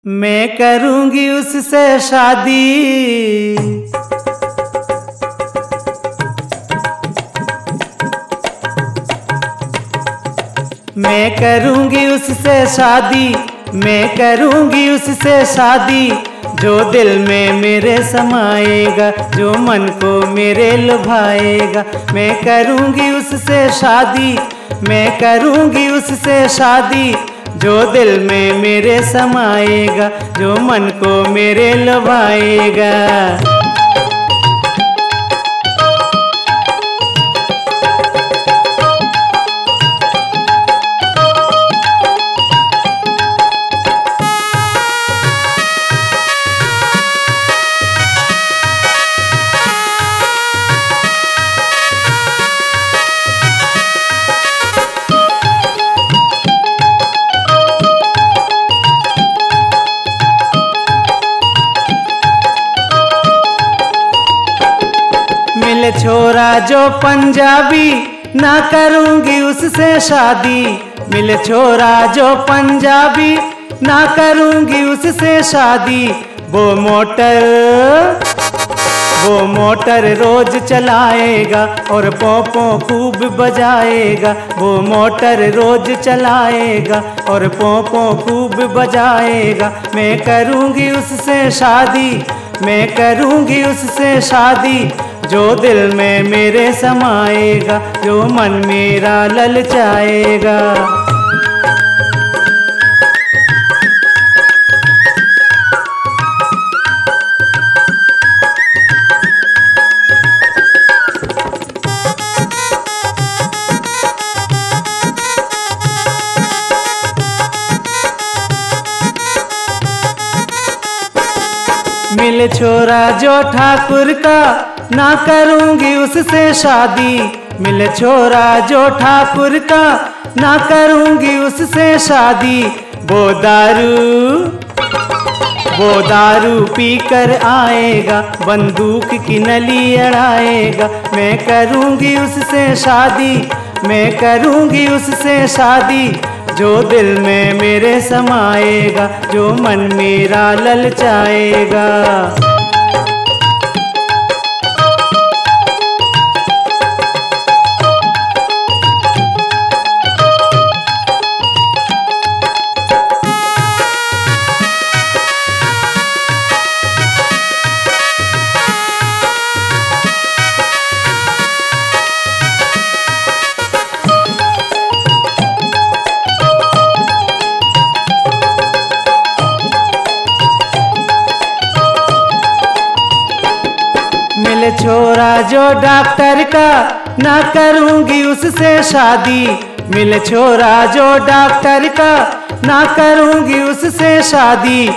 मैं करूंगी उससे शादी, मैं करूंगी उससे शादी, मैं करूंगी उससे शादी। जो दिल में मेरे समाएगा, जो मन को मेरे लुभाएगा। मैं करूंगी उससे शादी, मैं करूंगी उससे शादी। जो दिल में मेरे समाएगा, जो मन को मेरे लुभाएगा। मिले छोरा जो पंजाबी, ना करूंगी उससे शादी। मिले छोरा जो पंजाबी, ना करूंगी उससे शादी। वो मोटर रोज चलाएगा और पोंपों खूब बजाएगा। वो मोटर रोज चलाएगा और पोंपों खूब बजाएगा। मैं करूंगी उससे शादी, मैं करूंगी उससे शादी। जो दिल में मेरे समाएगा, जो मन मेरा ललचाएगा। मिले छोरा जो ठाकुर का, ना करूंगी उससे शादी। मिले छोरा जो ठाकुर का, ना करूंगी उससे शादी। वो दारू पी कर आएगा, बंदूक की नली अड़ाएगा। मैं करूंगी उससे शादी, मैं करूंगी उससे शादी। जो दिल में मेरे समाएगा, जो मन मेरा ललचाएगा। मिले छोरा जो डॉक्टर का, ना करूंगी उससे शादी। मिले छोरा जो डॉक्टर का, ना करूंगी उससे शादी।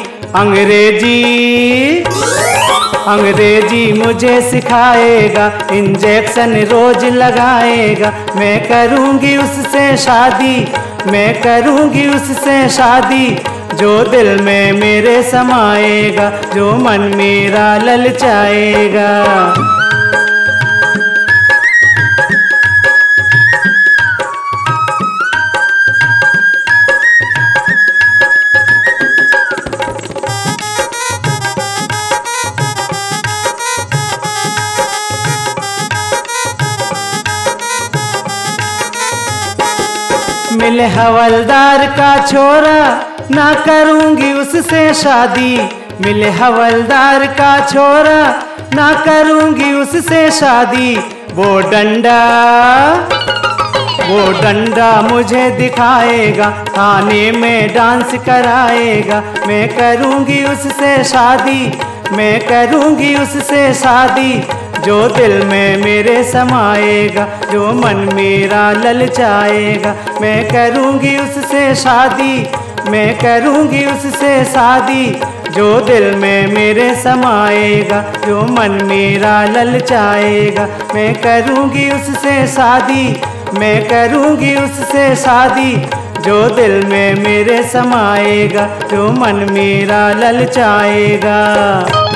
अंग्रेजी मुझे सिखाएगा, इंजेक्शन रोज लगाएगा। मैं करूंगी उससे शादी, मैं करूंगी उससे शादी। जो दिल में मेरे समाएगा, जो मन मेरा ललचाएगा। मिले हवलदार का छोरा, ना करूंगी उससे शादी। मिले हवलदार का छोरा, ना करूंगी उससे शादी। वो डंडा मुझे दिखाएगा, थाने में डांस कराएगा। मैं करूंगी उससे शादी, मैं करूंगी उससे शादी। जो दिल में मेरे समाएगा, जो मन मेरा ललचाएगा। मैं करूंगी उससे शादी, मैं करूंगी उससे शादी। जो दिल में मेरे समाएगा, जो मन मेरा ललचाएगा। मैं करूंगी उससे शादी, मैं करूंगी उससे शादी। जो दिल में मेरे समाएगा, जो मन मेरा ललचाएगा।